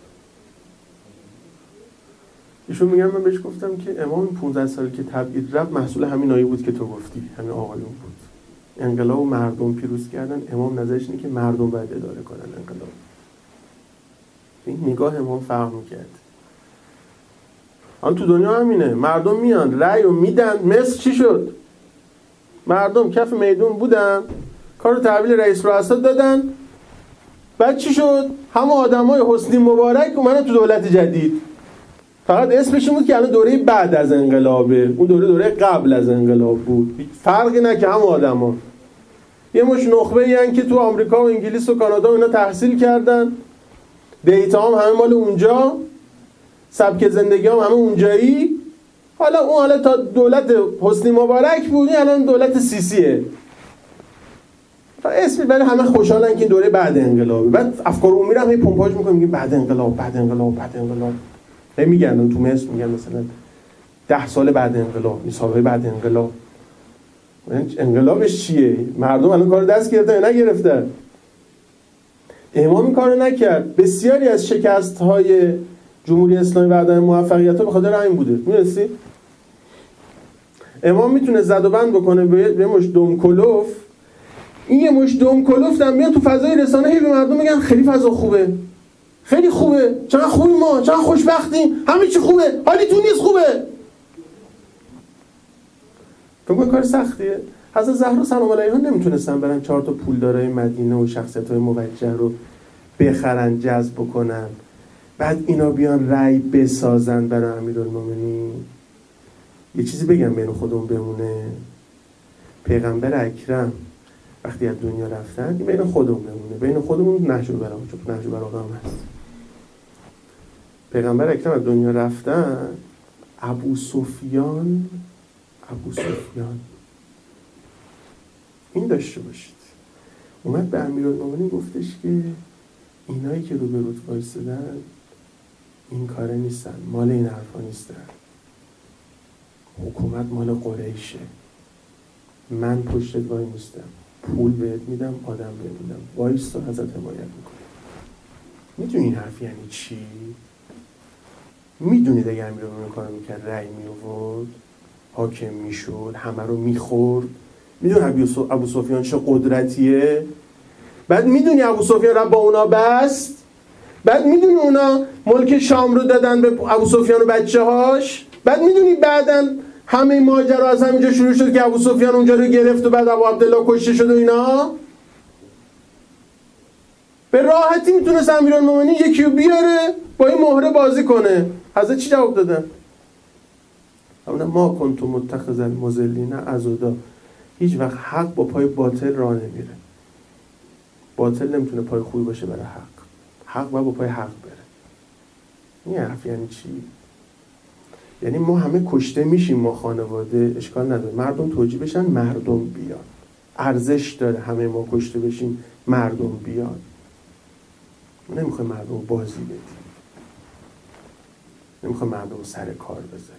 ایشون میگن من بهش گفتم که امام پانزده سال که تبعید رفت محصول همین آیه بود که تو گفتی، همین آقایون بود. انقلاب و مردم پیروز کردن. امام نظرش اینه که مردم باید اداره کنن انقلاب. این نگاه امام فرق میکرد. آن تو دنیا همینه، مردم میان رأی رو میدن. مصر چی شد؟ مردم کف میدون بودن، کارو تحویل رئیس رؤسا دادن. بعد چی شد؟ همه آدمای حسنی مبارک اومدن تو دولت جدید. فقط اسمش بود که الان دوره بعد از انقلابه، اون دوره دوره قبل از انقلاب بود. فرقی نه که هم آدما یه مش نخبه این که تو آمریکا و انگلیس و کانادا و اینا تحصیل کردن، دیتا هم همه مال اونجا، سبک زندگی هم همه اونجایی. حالا اون حالا تا دولت حسنی مبارک بودی، الان دولت سیسیه. اسمی برای همه خوشحالن که این دوره بعد انقلابه. بعد افکار عمومی رو هم هی پمپاژ می‌کنن، میگن بعد انقلاب، بعد انقلاب، بعد انقلاب. هی میگن تو مصر میگن مثلا ده سال بعد انقلاب، این سالهای بعد انقلاب. انقلابش چیه؟ مردم الان کار دست گرفتن یا نگرفتن؟ امام این کارو نکرد. بسیاری از شکست‌های جمهوری اسلامی بعد از موفقیت‌ها به خاطر همین بوده. می‌دونستی؟ امام میتونه زد و بند بکنه به مش دم کلوف. این یه مش دم کلوف هم میاد تو فضای رسانه‌ای به مردم میگن خیلی فضا خوبه، خیلی خوبه، چقدر خوبیم ما، چقدر خوشبختیم، همه چی خوبه، حالی تو نیست خوبه. فکر کار سختیه. حضرت زهرا سلام علیها نمیتونستن برن چهار تا پولدارای مدینه و شخصیت‌های موجه رو بخرن، جذب بکنن، بعد اینا بیان رأی بسازن برای امیرالمومنین. یه چیزی بگم بین خودمون بمونه، پیغمبر اکرم وقتی از دنیا رفتن، این بین خودمون بمونه، بین خودمون نهج البلاغه، چون نهج البلاغه هم هست. پیغمبر اکرم از دنیا رفتن، ابو سفیان ابو سفیان این داشته باشید اومد به امیرالمومنین گفتش که اینایی که رو به رود وایسادن این کاره نیستن، مال این حرفا نیستن، حکومت مال قریشه، من پشتت وای نیستم، پول بهت میدم، آدم بهت میدم، وایستا ازت حمایت میکنم. میدونی این حرف یعنی چی؟ میدونید اگه امیرالمومنین کار میکرد رأی میآورد، حاکم میشد، همه رو میخورد. میدونی ابو سفیان چه قدرتیه؟ بعد میدونی ابو سفیان رو با اونا بست، بعد میدونی اونا ملک شام رو دادن به ابو سفیان و بچه هاش، بعد میدونی بعدن همه ماجرا از همینجا شروع شد که ابو سفیان اونجا رو گرفت و بعد ابو عبدالله کشته شد و اینا. به راحتی میتونست امیرالمومنین یکی رو بیاره با این مهره بازی کنه. حضرت چی جواب دادن؟ اما ما کنتم متخذ المضلین عضدا. هیچ وقت حق با پای باطل راه نمیره. باطل نمیتونه پای خوبی باشه برای حق. حق باید با پای حق بره. این حرف یعنی چی؟ یعنی ما همه کشته میشیم، ما خانواده، اشکال نداره، مردم توجیه بشن، مردم بیان. ارزش داره همه ما کشته بشیم، مردم بیان. ما نمیخوایم مردم بازی بدیم، نمیخوایم مردم سر کار بزنیم.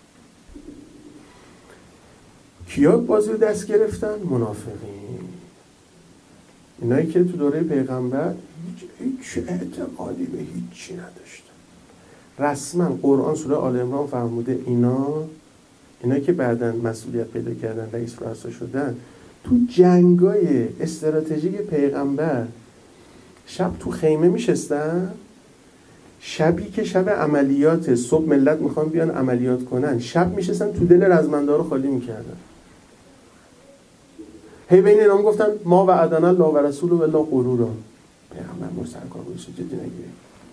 کیا بازی رو دست گرفتن؟ منافقین. اینایی که تو دوره پیغمبر هیچ, هیچ اعتقادی به هیچی نداشتن. رسما قرآن سوره آل عمران فرموده اینا اینا که بعداً مسئولیت پیدا کردن، رئیس رؤسا شدن، تو جنگای استراتژیک پیغمبر شب تو خیمه میشستن، شبی که شب عملیات، صبح ملت میخوان بیان عملیات کنن، شب میشستن تو دل رزمنده رو خالی میکردن. هی بین اینا گفتن ما وعدنا الله و رسوله و الله غرورا. پیغمبر ما سرکار بودش جدی نگیرید.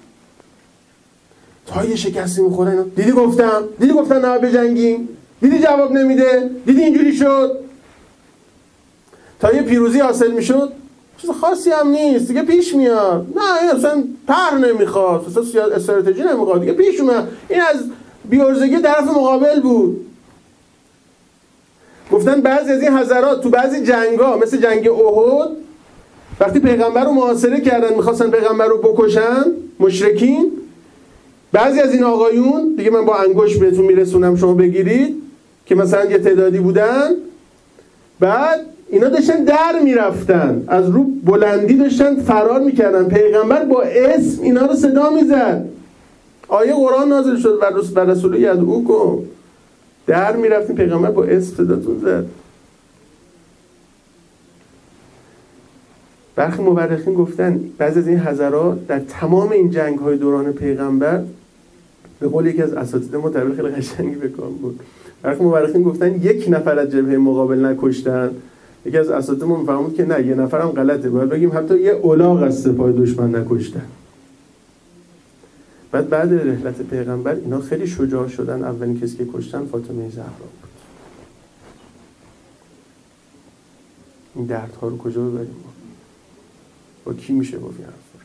تا یه شکستی میخوره اینا دیدی گفتم، دیدی گفتن نه بجنگیم، دیدی جواب نمیده، دیدی اینجوری شد. تا یه پیروزی حاصل میشد چیز خاصی هم نیست دیگه، پیش میاد. نه این اصلا طرح نمیخواد، اصلا استراتژی نمیخواد دیگه، پیش اومد. این از بی‌عرضگی طرف مقابل بود. گفتن بعضی از این حضرات تو بعضی جنگا مثل جنگ احد وقتی پیغمبر رو محاصره کردن میخواستن پیغمبر رو بکشن مشرکین، بعضی از این آقایون دیگه من با انگشت بهتون میرسونم شما بگیرید که مثلا یه تعدادی بودن، بعد اینا داشتن در میرفتن، از رو بلندی داشتن فرار میکردن، پیغمبر با اسم اینا رو صدا میزد، آیه قرآن نازل شد و رسول یدعوکم، در میرفتیم پیغمبر با اسم صداتون زد. برخی مورخین گفتن بعضی از این حضرات در تمام این جنگ های دوران پیغمبر، به قول یکی از اساتید ما تعبیر خیلی قشنگی بکن بود، برخی مورخین گفتن یک نفر از جبهه مقابل نکشتن. یکی از اساتید ما میفهمود که نه، یه نفرم غلطه، باید بگیم حتی یه الاغ از سپاه دشمن نکشتن. بعد بعد رحلت پیغمبر اینا خیلی شجاع شدن. اولین کسی که کشتن فاطمه زهرا بود. این دردها رو کجا ببریم ما؟ با کی میشه با این حرف؟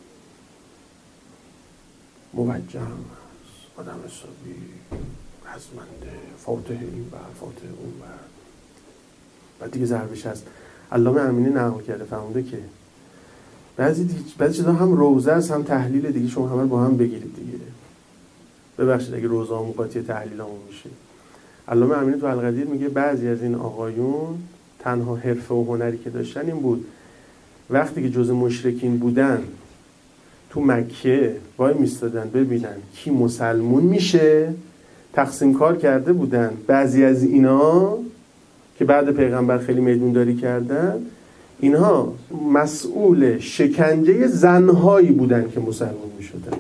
موجه هم هست، آدم حسابی، رزمنده، فاتح این بر فاتح اون بر. بعد دیگه ضربش هست. علامه امینی نقل کرده فرموده که بعضی دیگه بعضی چیزا هم روزه است هم تحلیل دیگه، شما همه با هم بگیرید دیگه. ببخشید اگه روزه هم قاطی تحلیلمون میشه. علامه امینی تو القدیر میگه بعضی از این آقایون تنها حرفه و هنری که داشتن این بود وقتی که جزء مشرکین بودن تو مکه وای میستادن ببینن کی مسلمون میشه، تقسیم کار کرده بودن. بعضی از اینا که بعد پیغمبر خیلی میدونداری کردن، اینها مسئول شکنجه زنهایی بودن که مسلمون میشدن.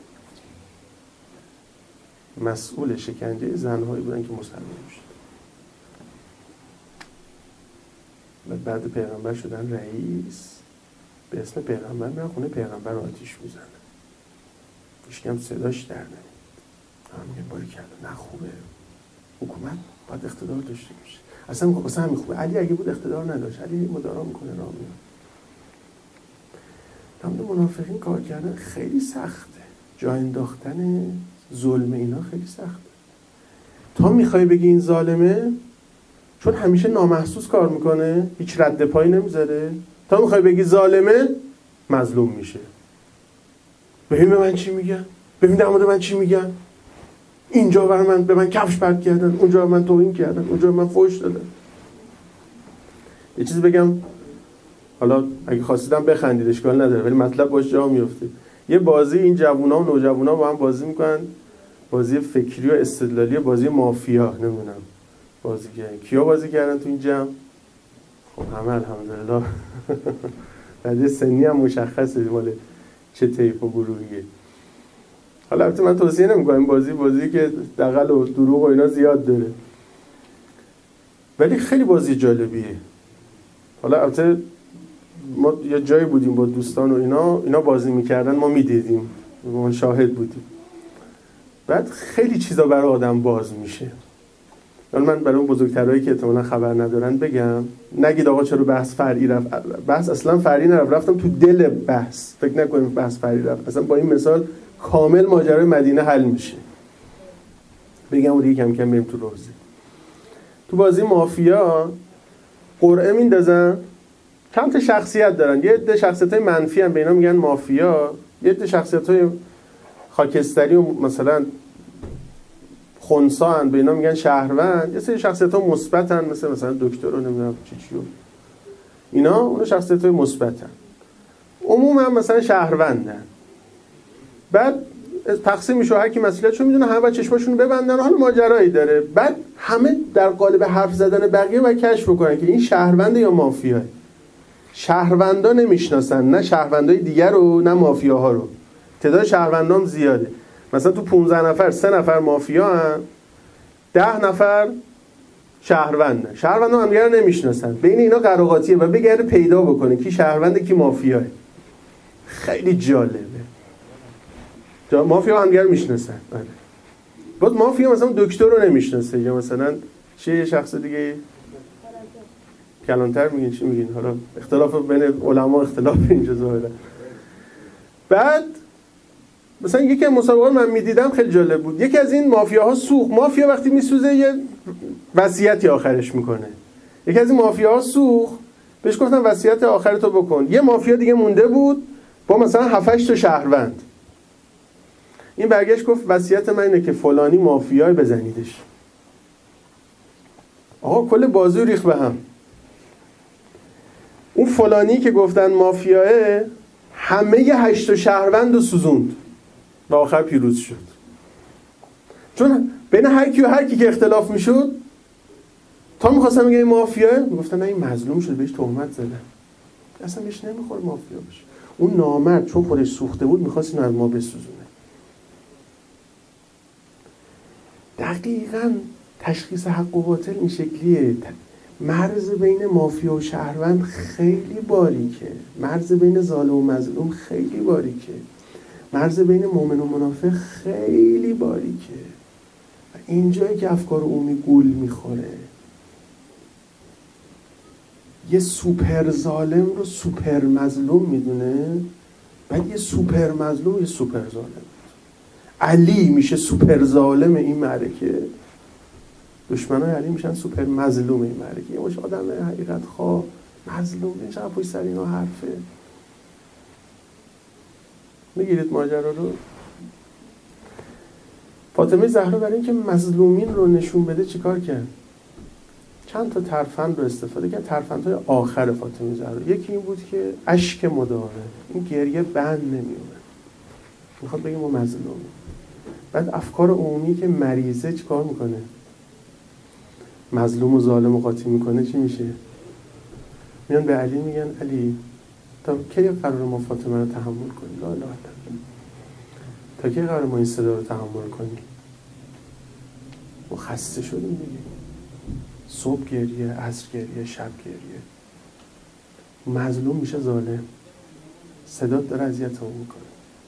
مسئول شکنجه زنهایی بودن که مسلمون میشدن. و بعد پیغمبر شدن رئیس، به اسم پیغمبر میرن خونه پیغمبر رو آتیش میزنن. هیچکی هم صداش در نمید. هم میگن باری کرده نه خوبه، حکومت باید اقتدار داشته باشه. اصلا اصلا همین خوبه. علی اگه بود اقتدار نداشت، علی مدارا میکنه راه میاد. تمام منافقین کار کردن خیلی سخته، جا انداختن ظلم اینا خیلی سخته. تا میخوای بگی این ظالمه، چون همیشه نامحسوس کار میکنه، هیچ رد پایی نمیذاره، تا میخوای بگی ظالمه مظلوم میشه. ببین به من چی میگن، ببین در مورد من چی میگن، اینجا برای من به من کفش پرت کردن، اونجا به من توهین کردن، اونجا به من فحش دادن. یه چیز بگم، حالا اگه خواستیدم بخندید اشکال نداره، ولی مطلب باش جا میفته. یه بازی این جوونا و نوجوانا با هم بازی میکنن، بازی فکری و استدلالی، بازی مافیا. نمیدونم بازی کردن کیا بازی کردن تو این جمع؟ خب همه الحمدلله. بعد سنی هم مشخصه مال چه طیف و گروهیه. حالا البته من توصیه نمی‌کنم این بازی بازی که دغل و دروغ و اینا زیاد داره، ولی خیلی بازی جالبیه. حالا البته ما یه جایی بودیم با دوستان و اینا اینا بازی میکردن، ما میدیدیم، ما شاهد بودیم. بعد خیلی چیزا برای آدم باز میشه. حالا من برای اون بزرگترایی که احتمالاً خبر ندارن بگم، نگید آقا چرا بحث فرعی رفت. بحث اصلا فرعی نرفت، رفتم تو دل بحث. فکر نکنیم بحث فرعی رفت. اصلا با این مثال کامل ماجرای مدینه حل میشه. بگم اون دیگه کم کم بریم تو روزی. تو بازی مافیا قرعه میندازن، چند تا شخصیت دارن. یه عده شخصیت‌های منفی هم به اینا میگن مافیا، یه عده شخصیت‌های خاکستری و مثلا خنثی ان به اینا میگن شهروند، یه سری شخصیت‌ها مثبتن مثل مثلا دکتر و نمیدونم چی چیو. اینا اون شخصیت‌های مثبتن. عموما مثلا شهروندن. بعد تقسیم میشه، هر کی مسئولیتشو میدونه، همه بعد چشماشون رو ببندن و حالا ماجرایی داره. بعد همه در قالب حرف زدن بقیه باید کشف بکنن که این شهروند یا مافیاه. شهروندا نمیشناسن، نه شهروندای دیگر رو نه مافیاها رو. تعداد شهروندام زیاده، مثلا تو پانزده نفر سه نفر مافیا هن، ده نفر شهروندن. شهروندا هم دیگر رو نمیشناسن، بین اینا قراقاتیه و بگرده پیدا بکنه کی شهرونده کی مافیاه. خیلی جالبه. مافیا هم دیگر رو میشناسن. بله. باز مافیا مثلا دکتر رو نمیشناسه، یا مثلا چه یه شخص دیگه کلانتر میگین، چی میگین؟ حالا اختلاف بین علما اختلاف اینجا ظاهره. بعد مثلا یکی از مسابقات من میدیدم خیلی جالب بود، یکی از این مافیاها سوخت. مافیا وقتی میسوزه یه وصیتی آخرش میکنه. یکی از این مافیاها سوخت، بهش گفتن وصیت آخرتو بکن. یه مافیا دیگه مونده بود با مثلا هفت هشت تا شهروند. این برگشت گفت وصیت من اینه که فلانی مافیای بزنیدش. آقا کل بازی ریخت به هم. اون فلانی که گفتن مافیاه همه ی هشت شهروند رو سوزوند و آخر پیروز شد. چون بین هر کی و هر کی که اختلاف میشد، تا میخواستم بگم این مافیاه، میگفتن نه این مظلوم شده بهش تهمت زدن، اصلا بهش نمیخوره مافیا بشه. اون نامرد چون خودش سوخته بود میخواست اینو از ما بسوزونه. دقیقاً تشخیص حق و باطل این شکلیه. مرز بین مافیا و شهروند خیلی باریکه، مرز بین ظالم و مظلوم خیلی باریکه، مرز بین مؤمن و منافق خیلی باریکه. و اینجایی که افکار عمومی گول میخوره. یه سوپر ظالم رو سوپر مظلوم میدونه، بعد یه سوپر مظلوم یه سوپر ظالم. علی میشه سوپر ظالم این معرکه، دشمنای علی میشن سوپر مظلوم این معرکه. یه مش آدم حقیقت خواه مظلوم این چقدر پشت سر اینا حرفه. میگیرید ماجرا رو؟ فاطمه زهرا برای اینکه مظلومین رو نشون بده چیکار کرد؟ چند تا ترفند رو استفاده کرد. ترفندهای آخر فاطمه زهرا یکی این بود که اشک مداوم، این گریه بند نمیومد، میخواد بگه ما مظلومیم. بعد افکار عمومی که مریضه چیکار میکنه؟ مظلوم و ظالم و قاطی میکنه، چی میشه؟ میان به علی میگن علی تا کی قرار ما فاطمه رو تحمل کنیم؟ لا لا لا. تا کی قرار ما این صدا رو تحمل کنیم؟ ما خسته شدیم دیگه. صبح گریه، عصر گریه، شب گریه. مظلوم میشه ظالم، صدا داره اذیتمون میکنه.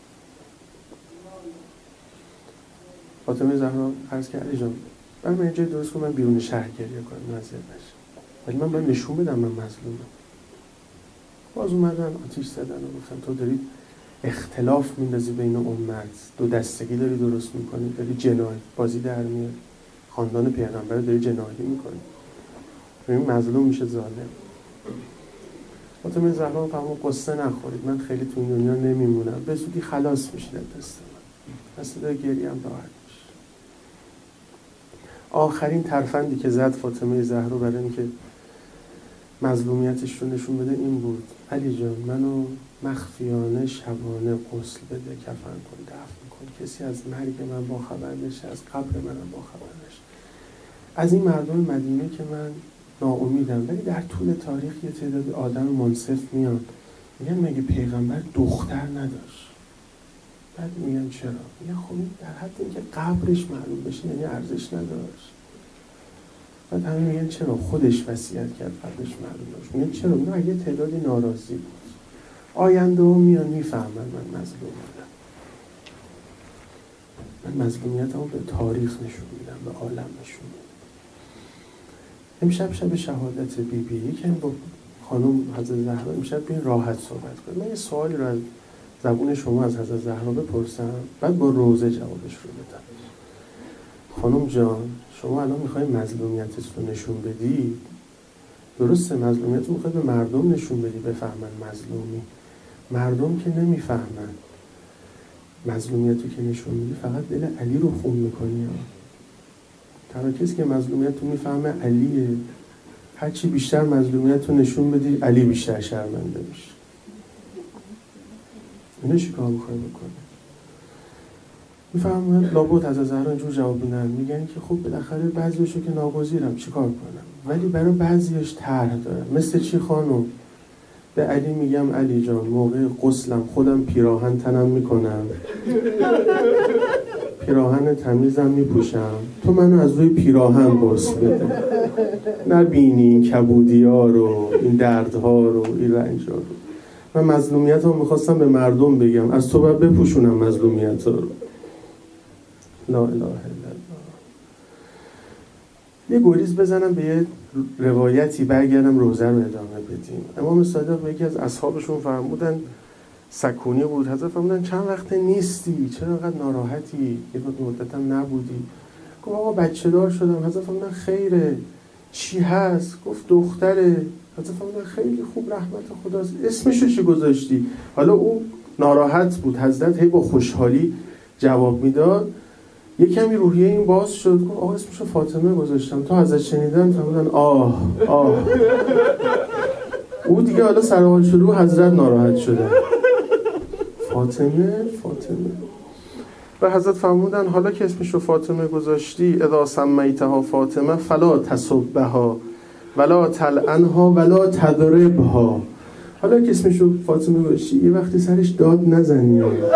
فاطمه زهرا عرض کرد علی جان برای من جای درست کنم من بیرون شهر گریه کنم اذیت نشه، ولی من باید نشون بدم من مظلومم. باز اومدن آتیش زدن و گفتن تو داری اختلاف میندازی بین امت، دو دستگی داری درست میکنی، داری جنایی بازی در میاری، خاندان پیغمبر داری جنایی میکنی، این مظلوم میشه ظالم. فاطمه زهرا فرمود قصه نخورید، من خیلی تو این دنیا نمیمونم، به زودی خلاص میشید دست من، دست داره گریه هم راحت میشه. آخرین ترفندی که زد فاطمه زهرا برای اینکه مظلومیتش رو نشون بده این بود علی جان منو مخفیانه شبانه غسل بده، کفن کن، دفن کن، کسی از مرگ من با خبر نشه، از قبر منم با خبر نشه. از این مردم مدینه که من ناامیدم، ولی در طول تاریخ یه تعداد آدم منصف میان میگن مگه پیغمبر دختر نداشت؟ بعد میگن چرا؟ میگن خب در حد اینکه قبرش معلوم بشه یعنی ارزش نداشت. بعد همه میگن چرا؟ خودش وصیت کرد قبرش معلوم داشت. میگن چرا؟ میگن اگه تعدادی ناراضی بود. آینده ها میان میفهمن من مظلوم بودم، من مظلومیتمو به تاریخ نشون میدم، به عالم نشون میدم. امشب شب شهادت بی بی یکم با خانم حضرت زهرا امشب بین راحت صحبت کنیم. من یه سوالی رو از زبون شما از حضرت زهرا بپرسم، بعد با روزه جوابش رو بدم. خانم جان شما الان میخوای مظلومیتت رو نشون بدی، درسته مظلومیت رو میخوای به مردم نشون بدی بفهمن مظلومی، مردم که نمیفهمن. مظلومیت رو که نشون میدی فقط دل علی رو خون میکنی ها. تنها کسی که مظلومیت رو میفهمه علیه. هرچی بیشتر مظلومیت رو نشون بدی علی بیشتر شرمنده میشه. اینو چی کار میخوای بکنی؟ میفهمم لابد از زهرا اینجور جواب میدن، میگن که خب بالاخره بعضیاشو که ناگزیرم چیکار کنم، ولی برای بعضیاش طرح دارم. مثل چی خانم؟ به علی میگم علی جان موقع غسلم خودم پیراهن تنم میکنم، پیراهن تمیزم میپوشم، تو منو از روی پیراهن غسل بده، نبینی این کبودی ها رو، این دردها رو، این رنج ها رو. من مظلومیت ها میخواستم به مردم بگم، از تو باید بپوشونم مظلومیت ها رو. لا اله الا الله. یه گریز بزنم به یه روایتی، برگردم روزه رو ادامه بدیم. امام صادق به یکی از اصحابشون فرمودن، سکونی بود، حضرت فرمودن چند وقت نیستی؟ چرا انقدر ناراحتی؟ یه مدتم نبودی. گفت آقا بچه دار شدم. حضرت فرمودن خیره، چی هست؟ گفت دختره. حضرت فرمودن خیلی خوب، رحمت خداست. اسمشو چی گذاشتی؟ حالا او ناراحت بود، حضرت هی با خوشحالی جواب میداد. یه کمی روحیه این باز شد، گفت آقا اسمشو فاطمه گذاشتم، تا ازش شنیدن فرمودن آه آه. او دیگه حالا سرحال شده و حضرت ناراحت شده. فاطمه فاطمه و حضرت فرمودن حالا که اسمشو فاطمه گذاشتی، اذا سمیتها فاطمه فلا تسبها ولا تلعنها ولا تضربها. حالا که اسمشو فاطمه گذاشتی یه وقتی سرش داد نزنی،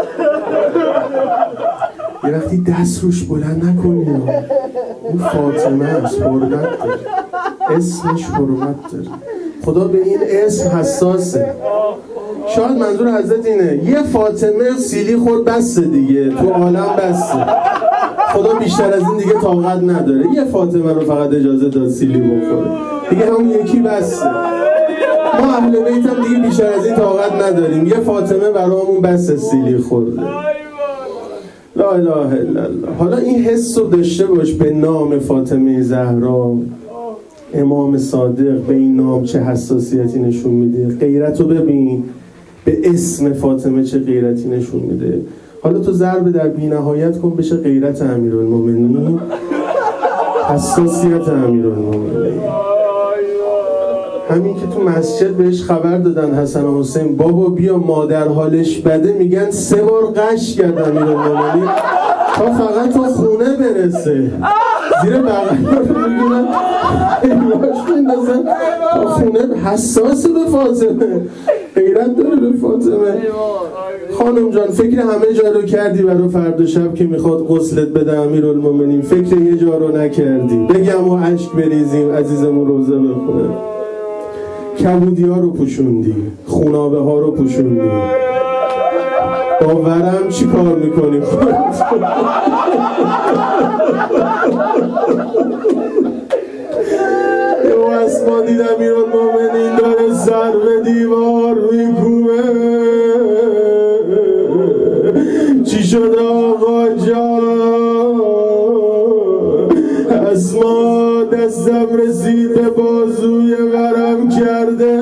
یه وقتی دست روش بلند نکنی. اون فاطمه است، حرمت داره، اسمش حرمت داره. خدا به این اسم حساسه. شاید منظور حضرت اینه یه فاطمه سیلی خورد بسته دیگه، تو عالم بسته، خدا بیشتر از این دیگه طاقت نداره. یه فاطمه رو فقط اجازه داد سیلی بخوره دیگه، همون یکی بسته. ما اهل بیت هم دیگه بیشتر از این طاقت نداریم، یه فاطمه برامون بسته سیلی خورده. لا اله الا الله. حالا این حس رو داشته باش به نام فاطمه زهرا، امام صادق به این نام چه حساسیتی نشون میده. غیرت رو ببین به اسم فاطمه چه غیرتی نشون میده. حالا تو ضرب در بی نهایت کن بشه غیرت امیرالمومنین، حساسیت امیرالمومنین. همین که تو مسجد بهش خبر دادن حسن و حسین بابا بیا مادر حالش بده، میگن سه بار قش کرد امیرالمومنین تا فقط تا خونه برسه، زیر بغل رو میگیرن ایواش میندازن تا خونه. حساس به فاطمه، غیرت داره به فاطمه. خانم جان فکر همه جا رو کردی برای فردا شب که میخواد غسلت بده امیرالمومنین، فکر یه جا رو نکردی. بگم و اشک بریزیم عزیزمون روزه بخونه. کبودی ها رو پوشوندی، خونابه ها رو پوشوندی، با ورم چی کار میکنی؟ یه اسما دیدم امیرالمومنین داره سر به دیوار میکوبه. چی شده آقا جان؟ اسما دستم رسید به بازوی ورم کرده.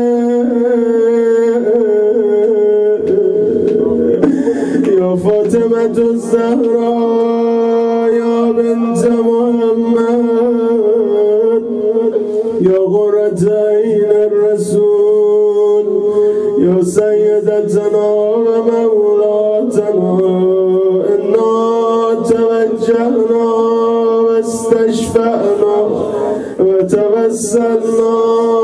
یا فاطمه الزهرا یا بنت محمد یا قرة عین الرسول یا سیدتنا و مولاتنا، انا توجهنا و استشفعنا و توسلنا